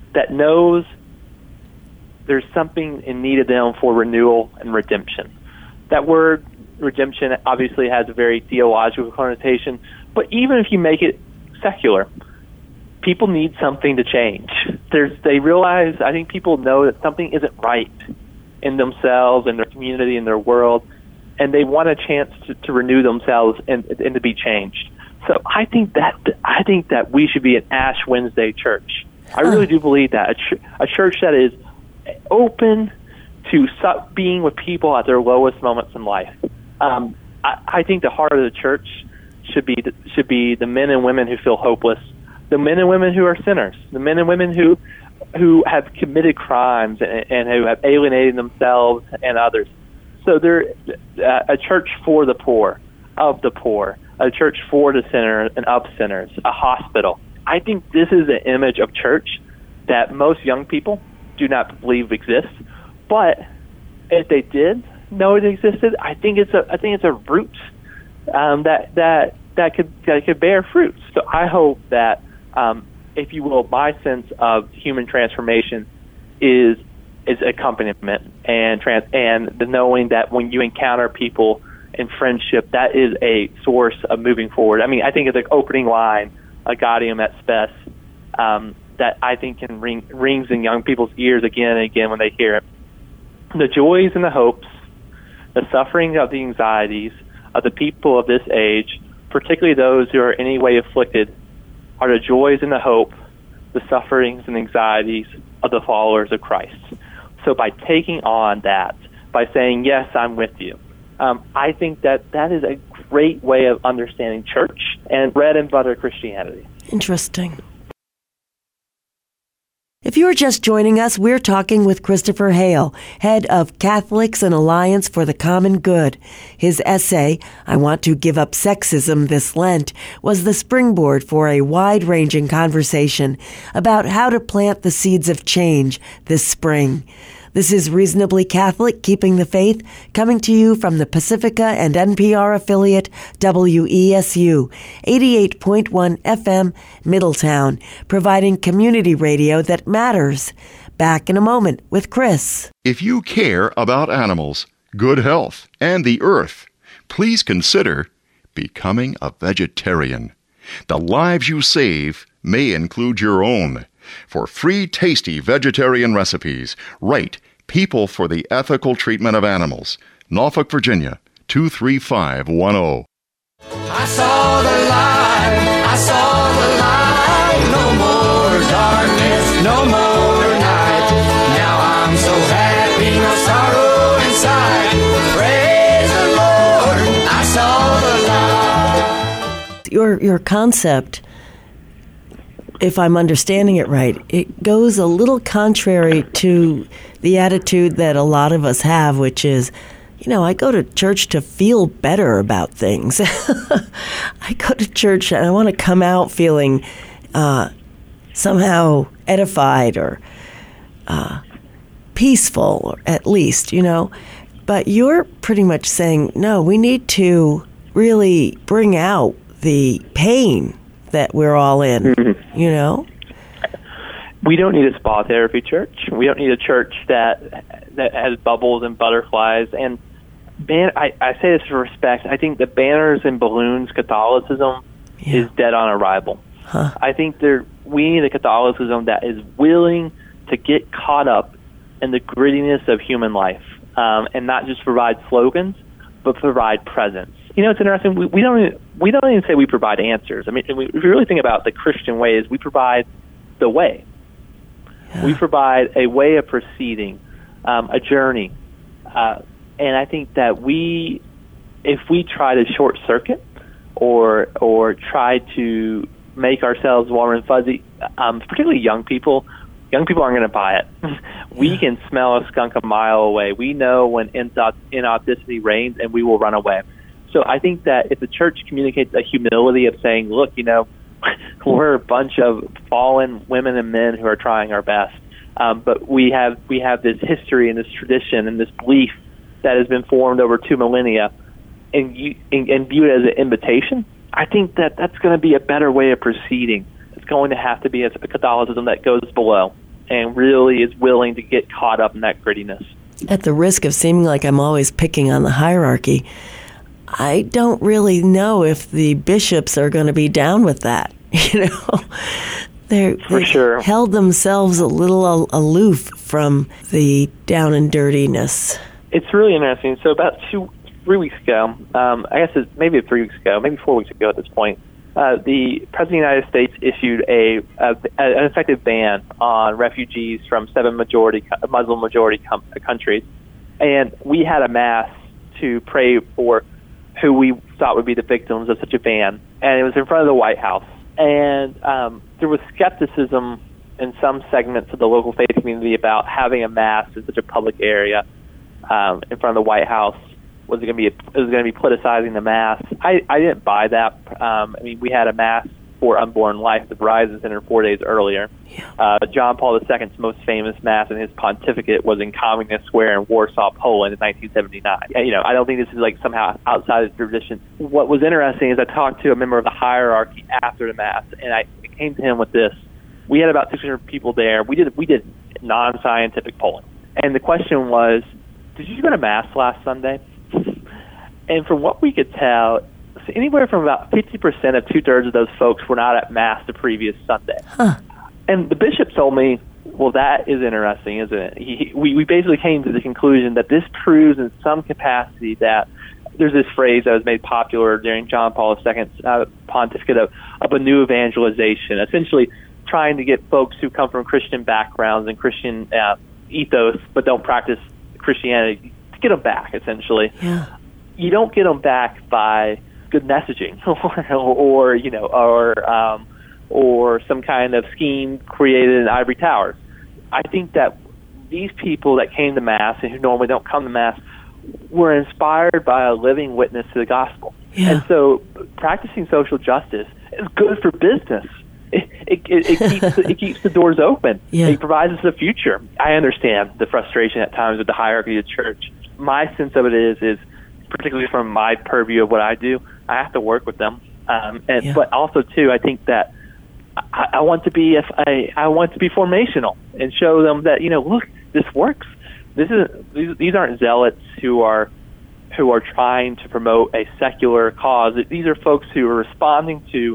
that knows there's something in need of them for renewal and redemption. That word redemption obviously has a very theological connotation, but even if you make it secular, people need something to change. There's, they realize, I think people know that something isn't right in themselves, in their community, in their world, and they want a chance to, to renew themselves and, and to be changed. So I think that I think that we should be an Ash Wednesday church. I really do believe that. A, ch- a church that is open to su- being with people at their lowest moments in life. Um, I, I think the heart of the church should be the, should be the men and women who feel hopeless, the men and women who are sinners, the men and women who who have committed crimes and, and who have alienated themselves and others. So they're uh, a church for the poor, of the poor, a church for the sinner and of sinners, a hospital. I think this is an image of church that most young people do not believe exists. But if they did know it existed, I think it's a I think it's a root um, that that that could that could bear fruit. So I hope that, um, if you will, my sense of human transformation is is accompaniment and trans and the knowing that when you encounter people in friendship, that is a source of moving forward. I mean, I think it's the opening line, a Gaudium et Spes, um, that I think can ring rings in young people's ears again and again when they hear it. The joys and the hopes, the suffering of the anxieties of the people of this age, particularly those who are in any way afflicted, are the joys and the hope, the sufferings and anxieties of the followers of Christ. So by taking on that, by saying, yes, I'm with you, um, I think that that is a great way of understanding church and bread and butter Christianity. Interesting. If you are just joining us, we're talking with Christopher Hale, head of Catholics and Alliance for the Common Good. His essay, I Want to Give Up Sexism This Lent, was the springboard for a wide-ranging conversation about how to plant the seeds of change this spring. This is Reasonably Catholic, Keeping the Faith, coming to you from the Pacifica and N P R affiliate W E S U, eighty-eight point one F M, Middletown, providing community radio that matters. Back in a moment with Chris. If you care about animals, good health, and the earth, please consider becoming a vegetarian. The lives you save may include your own. For free, tasty vegetarian recipes, write People for the Ethical Treatment of Animals, Norfolk, Virginia, two three five one zero. I saw the light, I saw the light, no more darkness, no more night. Now I'm so happy, no sorrow inside. Praise the Lord, I saw the light. Your, your concept, if I'm understanding it right, it goes a little contrary to the attitude that a lot of us have, which is, you know, I go to church to feel better about things. I go to church and I want to come out feeling uh, somehow edified or uh, peaceful, or at least, you know. But you're pretty much saying, no, we need to really bring out the pain that we're all in, mm-hmm. you know? We don't need a spa therapy church. We don't need a church that that has bubbles and butterflies. And ban- I, I say this with respect. I think the banners and balloons Catholicism yeah. is dead on arrival. Huh. I think there we need a Catholicism that is willing to get caught up in the grittiness of human life, um, and not just provide slogans, but provide presence. You know, it's interesting. We, we don't even, we don't even say we provide answers. I mean, if you really think about the Christian way, is we provide the way. Yeah. We provide a way of proceeding, um, a journey, uh, and I think that we, if we try to short circuit or or try to make ourselves warm and fuzzy, um, particularly young people, young people aren't going to buy it. We yeah. can smell a skunk a mile away. We know when inauthenticity reigns, and we will run away. So I think that if the church communicates a humility of saying, look, you know, we're a bunch of fallen women and men who are trying our best, um, but we have we have this history and this tradition and this belief that has been formed over two millennia, and, you, and, and viewed as an invitation, I think that that's going to be a better way of proceeding. It's going to have to be a Catholicism that goes below and really is willing to get caught up in that grittiness. At the risk of seeming like I'm always picking on the hierarchy, I don't really know if the bishops are going to be down with that. You know, They're, For they sure. held themselves a little al- aloof from the down and dirtiness. It's really interesting. So about two, three weeks ago, um, I guess it's maybe three weeks ago, maybe four weeks ago at this point, uh, the President of the United States issued a, a an effective ban on refugees from seven majority Muslim majority com- countries, and we had a mass to pray for who we thought would be the victims of such a ban, and it was in front of the White House. And um, there was skepticism in some segments of the local faith community about having a mass in such a public area um, in front of the White House. Was it going to be a, was going to be politicizing the mass? I, I didn't buy that. Um, I mean, we had a mass for unborn life at the Verizon Center four days earlier. Yeah. Uh, John Paul the Second's most famous mass in his pontificate was in Communist Square in Warsaw, Poland, in nineteen seventy-nine. And, you know, I don't think this is like somehow outside of tradition. What was interesting is I talked to a member of the hierarchy after the mass, and I came to him with this. We had about six hundred people there. We did we did non-scientific polling, and the question was, "Did you go to mass last Sunday?" And from what we could tell, anywhere from about fifty percent of two-thirds of those folks were not at Mass the previous Sunday. Huh. And the bishop told me, well, that is interesting, isn't it? He, we, we basically came to the conclusion that this proves in some capacity that there's this phrase that was made popular during John Paul the Second's uh, pontificate of, of a new evangelization, essentially trying to get folks who come from Christian backgrounds and Christian uh, ethos but don't practice Christianity to get them back, essentially. Yeah. You don't get them back by good messaging, or, or you know, or um, or some kind of scheme created in ivory towers. I think that these people that came to Mass and who normally don't come to Mass were inspired by a living witness to the gospel. Yeah. And so, practicing social justice is good for business. It, it, it, it keeps the, it keeps the doors open. Yeah. It provides us a future. I understand the frustration at times with the hierarchy of the church. My sense of it is is. particularly from my purview of what I do, I have to work with them. Um, and Yeah. but also too, I think that I, I want to be if I, I want to be formational and show them that, you know, look, this works. This is these, these aren't zealots who are who are trying to promote a secular cause. These are folks who are responding to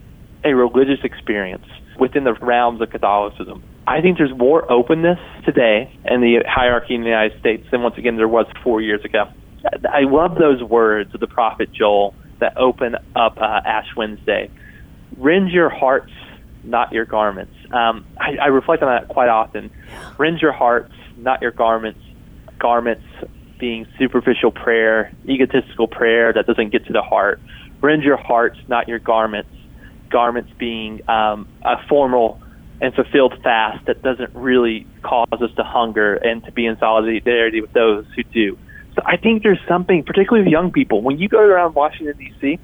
a religious experience within the realms of Catholicism. I think there's more openness today in the hierarchy in the United States than once again there was four years ago. I love those words of the prophet Joel that open up uh, Ash Wednesday. Rend your hearts, not your garments. Um, I, I reflect on that quite often. Rend your hearts, not your garments. Garments being superficial prayer, egotistical prayer that doesn't get to the heart. Rend your hearts, not your garments. Garments being um, a formal and fulfilled fast that doesn't really cause us to hunger and to be in solidarity with those who do. So I think there's something, particularly with young people, when you go around Washington, D C,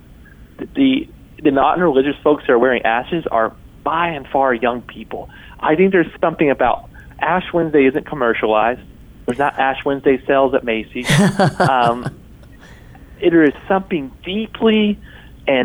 the the non-religious folks that are wearing ashes are by and far young people. I think there's something about Ash Wednesday isn't commercialized. There's not Ash Wednesday sales at Macy's. um, there is something deeply and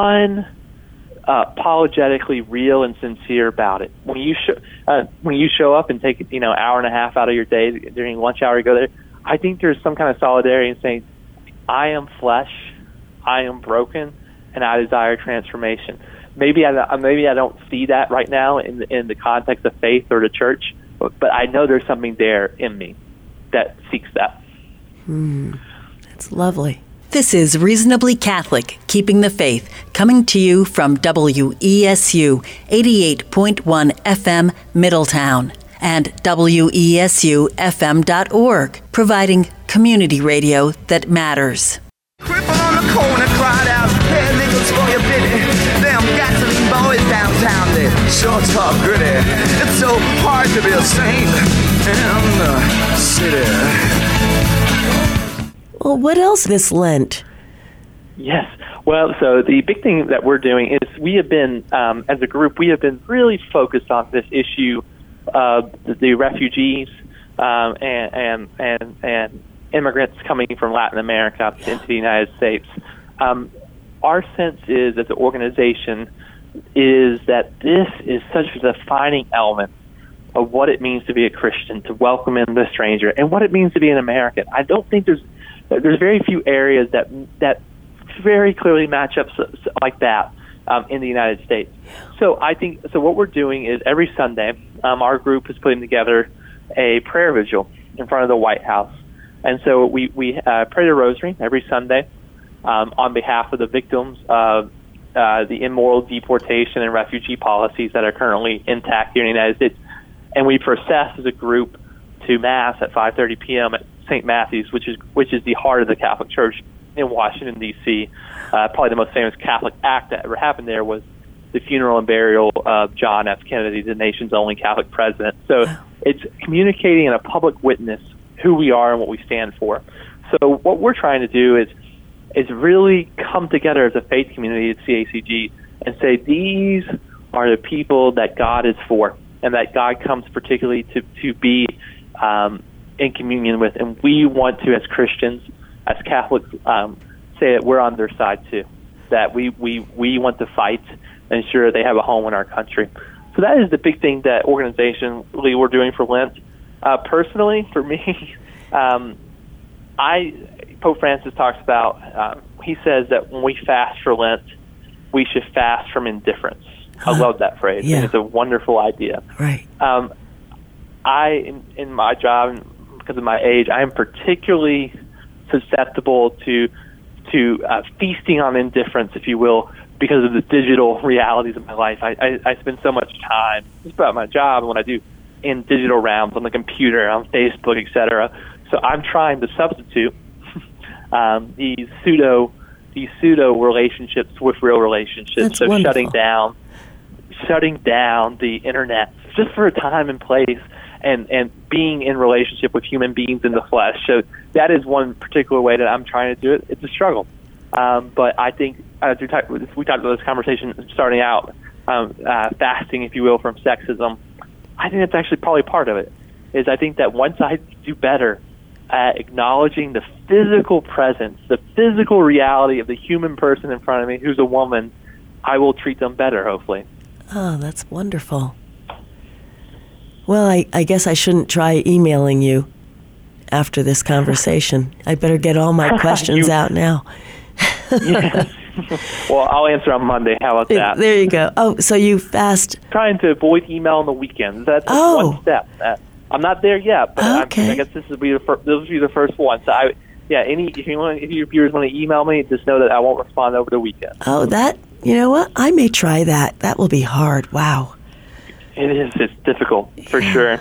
unapologetically uh, real and sincere about it. When you sh- uh, when you show up and take you know an hour and a half out of your day during lunch hour, you go there. I think there's some kind of solidarity in saying, I am flesh, I am broken, and I desire transformation. Maybe I maybe I don't see that right now in the, in the context of faith or the church, but, but I know there's something there in me that seeks that. Mm, that's lovely. This is Reasonably Catholic, Keeping the Faith, coming to you from W E S U eighty-eight point one F M Middletown and W E S U F M dot org, providing community radio that matters. Cripple on the corner cried out, hey, nickels for your pity. Them gasoline boys downtown, they sure talk gritty. It's so hard to be a saint in the city. Well, what else this Lent? Yes. Well, so the big thing that we're doing is we have been, um, as a group, we have been really focused on this issue of the, the refugees um, and, and, and, and immigrants coming from Latin America yeah. into the United States. Um, our sense is, as an organization, is that this is such a defining element of what it means to be a Christian, to welcome in the stranger, and what it means to be an American. I don't think there's there's very few areas that that very clearly match up so, so, like that um, in the United States. So I think so. What we're doing is every Sunday, um, our group is putting together a prayer vigil in front of the White House, and so we we uh, pray the Rosary every Sunday um, on behalf of the victims of uh, the immoral deportation and refugee policies that are currently intact here in the United States. And we process as a group to Mass at five thirty p.m. at Saint Matthew's, which is which is the heart of the Catholic Church in Washington, D C Uh, probably the most famous Catholic act that ever happened there was the funeral and burial of John F. Kennedy, the nation's only Catholic president. So it's communicating in a public witness who we are and what we stand for. So what we're trying to do is is really come together as a faith community at C A C G and say these are the people that God is for, and that God comes particularly to, to be um, in communion with. And we want to, as Christians, as Catholics, um, say that we're on their side too, that we, we, we want to fight and ensure they have a home in our country. So that is the big thing that organizationally we're doing for Lent. Uh, personally, for me, um, I Pope Francis talks about, uh, he says that when we fast for Lent, we should fast from indifference. I love that phrase. Yeah. And it's a wonderful idea. Right. Um, I, in, in my job, because of my age, I am particularly susceptible to to uh, feasting on indifference, if you will, because of the digital realities of my life. I, I, I spend so much time, just about my job and what I do, in digital realms, on the computer, on Facebook, et cetera. So I'm trying to substitute um, these pseudo these pseudo relationships with real relationships. That's so wonderful. shutting down. shutting down the internet just for a time and place, and, and being in relationship with human beings in the flesh. So that is one particular way that I'm trying to do it. It's a struggle. Um, but I think, as we talked, we talked about this conversation starting out, um, uh, fasting, if you will, from sexism, I think that's actually probably part of it, is I think that once I do better at acknowledging the physical presence, the physical reality of the human person in front of me who's a woman, I will treat them better, hopefully. Oh, that's wonderful. Well, I, I guess I shouldn't try emailing you after this conversation. I better get all my questions You- out now. Yes. Well, I'll answer on Monday. How about that? There you go. Oh, so you fast. Trying to avoid email on the weekends. That's Oh. one step. Uh, I'm not there yet, but Okay. I'm, I guess this will be the fir- this will be the first one. So I, yeah, any if you want, if your viewers want to email me, just know that I won't respond over the weekend. Oh, that, you know what? I may try that. That will be hard. Wow. It is. It's difficult for Yeah. sure.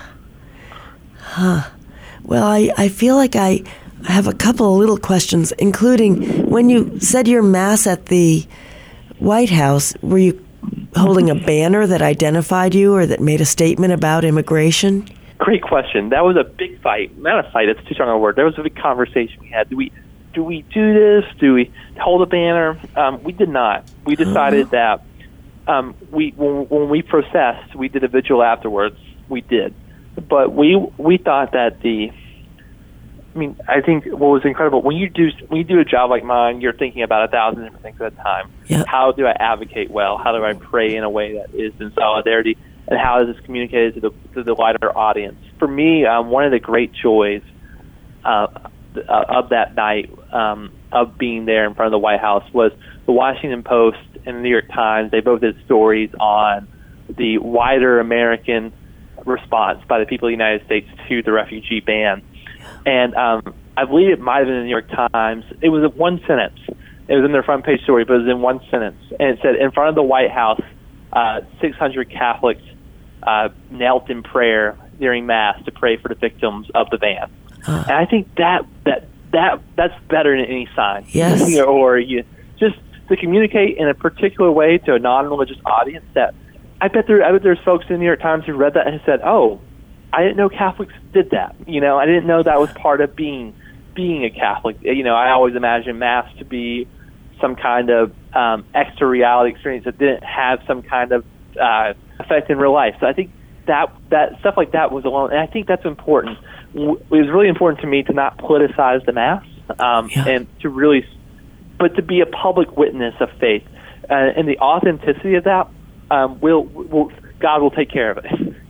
Well, I, I feel like I have a couple of little questions, including when you said your Mass at the White House, were you holding a banner that identified you or that made a statement about immigration? Great question. That was a big fight. Not a fight. It's too strong a word. There was a big conversation we had. Do we do we do this? Do we hold a banner? Um, we did not. We decided that um, we when, when we processed, we did a vigil afterwards. We did, but we we thought that the. I mean, I think what was incredible when you do when you do a job like mine, you're thinking about a thousand different things at a time. Yep. How do I advocate well? How do I pray in a way that is in solidarity? And how is this communicated to the to the wider audience? For me, um, one of the great joys uh, of that night, um, of being there in front of the White House, was the Washington Post and the New York Times. They both did stories on the wider American response by the people of the United States to the refugee ban. And um, I believe it might have been in the New York Times. It was in one sentence. It was in their front page story, but it was in one sentence. And it said, in front of the White House, uh, six hundred Catholics uh, knelt in prayer during Mass to pray for the victims of the ban. Uh, And I think that that that that's better than any sign. Yes. You know, or you just to communicate in a particular way to a non-religious audience. That I bet there I bet there's folks in the New York Times who read that and said, "Oh, I didn't know Catholics did that. You know, I didn't know that was part of being being a Catholic. You know, I always imagined Mass to be some kind of um, extra reality experience that didn't have some kind of uh, effect in real life. So I think that that stuff like that was alone, and I think that's important. It was really important to me to not politicize the Mass, um, Yeah. and to really, but to be a public witness of faith, uh, and the authenticity of that um, will will God will take care of it.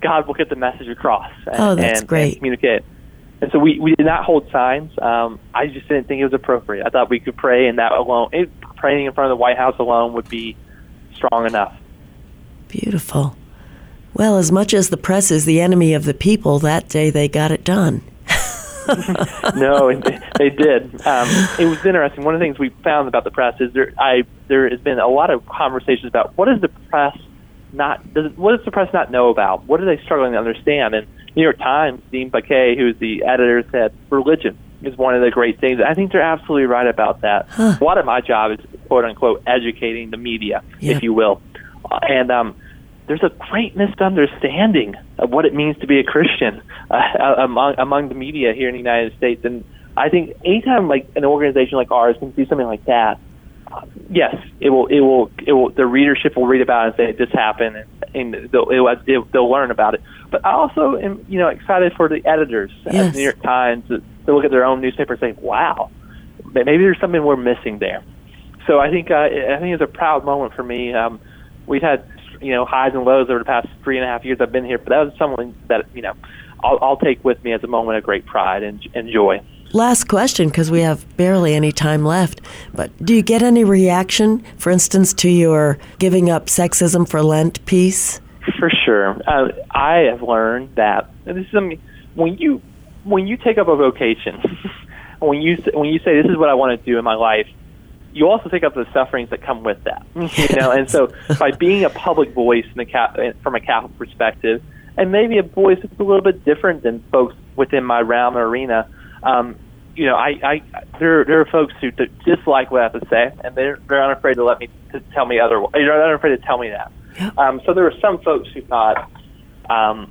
God will get the message across and, oh, that's and, great. and communicate. And so we, we did not hold signs. Um, I just didn't think it was appropriate. I thought we could pray, and that alone, it, praying in front of the White House alone would be strong enough. Beautiful. Well, as much as the press is the enemy of the people, that day they got it done. No, they, they did. Um, it was interesting. One of the things we found about the press is there. I there has been a lot of conversations about what does the press not does what does the press not know about? What are they struggling to understand? And New York Times, Dean Baquet, who's the editor, said religion is one of the great things. I think they're absolutely right about that. Huh. A lot of my job is quote unquote educating the media, yep. if you will, uh, and um, there's a great misunderstanding of what it means to be a Christian uh, among among the media here in the United States. And I think anytime like an organization like ours can see something like that, uh, yes, it will it will it will the readership will read about it and say this happened, and, and they'll it, they'll learn about it. But I also am you know excited for the editors yes. at the New York Times to, to look at their own newspaper and say, wow, maybe there's something we're missing there. So I think uh, I think it's a proud moment for me. Um, we've had you know, highs and lows over the past three and a half years I've been here, but that was something that, you know, I'll, I'll take with me as a moment of great pride and, and joy. Last question, because we have barely any time left, but do you get any reaction, for instance, to your giving up sexism for Lent piece? For sure. Uh, I have learned that, and this is, I mean, when you, when you take up a vocation, when you, when you say this is what I want to do in my life, you also pick up the sufferings that come with that, you know. And so, by being a public voice in the from a Catholic perspective, and maybe a voice that's a little bit different than folks within my realm or arena, um, you know, I, I there there are folks who dislike what I have to say, and they're they're unafraid to let me to tell me otherwise. They're unafraid to tell me that. Yep. Um, so there were some folks who thought um,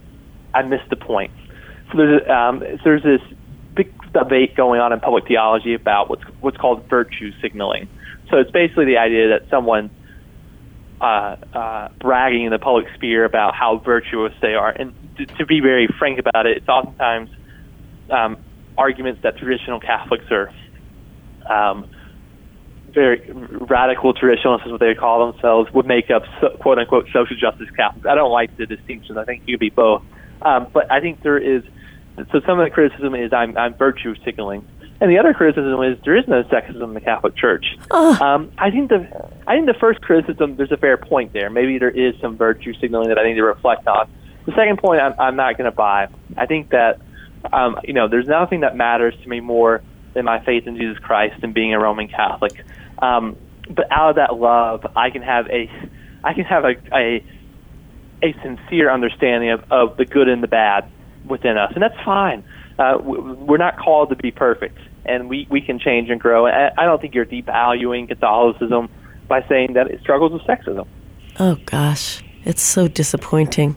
I missed the point. So there's um, there's this big debate going on in public theology about what's what's called virtue signaling. So it's basically the idea that someone uh, uh, bragging in the public sphere about how virtuous they are. And to, to be very frank about it, it's oftentimes um, arguments that traditional Catholics are um, very radical traditionalists, is what they call themselves, would make up so, quote unquote social justice Catholics. I don't like the distinctions. I think you could be both. Um, but I think there is. So some of the criticism is I'm, I'm virtue signaling, and the other criticism is there is no sexism in the Catholic Church. Oh. Um, I think the I think the first criticism, there's a fair point there. Maybe there is some virtue signaling that I need to reflect on. The second point, I'm, I'm not going to buy. I think that um, you know there's nothing that matters to me more than my faith in Jesus Christ and being a Roman Catholic. Um, but out of that love, I can have a I can have a a, a sincere understanding of, of the good and the bad within us, and that's fine. Uh, we're not called to be perfect, and we, we can change and grow. I don't think you're devaluing Catholicism by saying that it struggles with sexism. Oh, gosh. It's so disappointing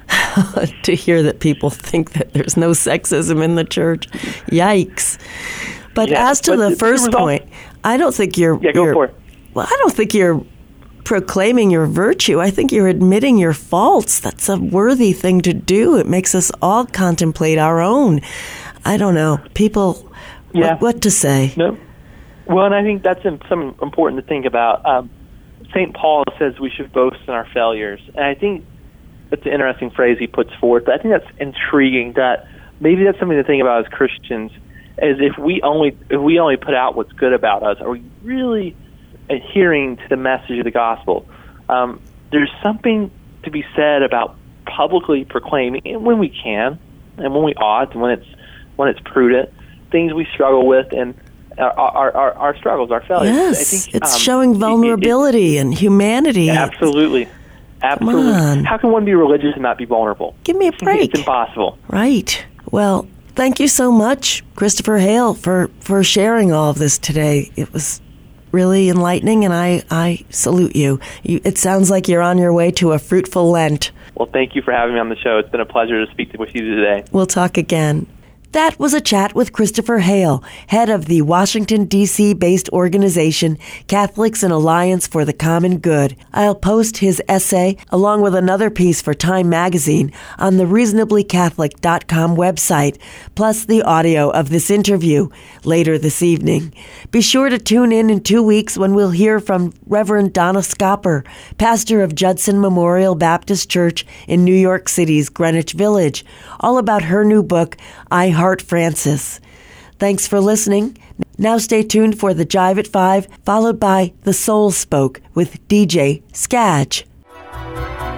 to hear that people think that there's no sexism in the church. Yikes. But yeah, as to but the, the first result, point, I don't think you're... Yeah, go you're, for it. Well, I don't think you're proclaiming your virtue. I think you're admitting your faults. That's a worthy thing to do. It makes us all contemplate our own. I don't know. People, yeah. what, what to say? No. Well, and I think that's something important to think about. Um, Saint Paul says we should boast in our failures. And I think that's an interesting phrase he puts forth. But I think that's intriguing, that maybe that's something to think about as Christians, is if we only if we only put out what's good about us, are we really adhering to the message of the gospel? Um, there's something to be said about publicly proclaiming, and when we can, and when we ought, and when it's when it's prudent, things we struggle with, and our our, our, our struggles, our failures. Yes, I think, it's um, showing vulnerability it, it, and humanity. Absolutely, absolutely. Come on. How can one be religious and not be vulnerable? Give me a break. It's impossible. Right. Well, thank you so much, Christopher Hale, for, for sharing all of this today. It was really enlightening, and I, I salute you. you. It sounds like you're on your way to a fruitful Lent. Well, thank you for having me on the show. It's been a pleasure to speak with you today. We'll talk again. That was a chat with Christopher Hale, head of the Washington, D C-based organization Catholics in Alliance for the Common Good. I'll post his essay, along with another piece for Time magazine, on the reasonably catholic dot com website, plus the audio of this interview later this evening. Be sure to tune in in two weeks when we'll hear from Reverend Donna Scopper, pastor of Judson Memorial Baptist Church in New York City's Greenwich Village, all about her new book, I Heart Francis. Thanks for listening. Now stay tuned for the Jive at five, followed by The Soul Spoke with D J Skadge.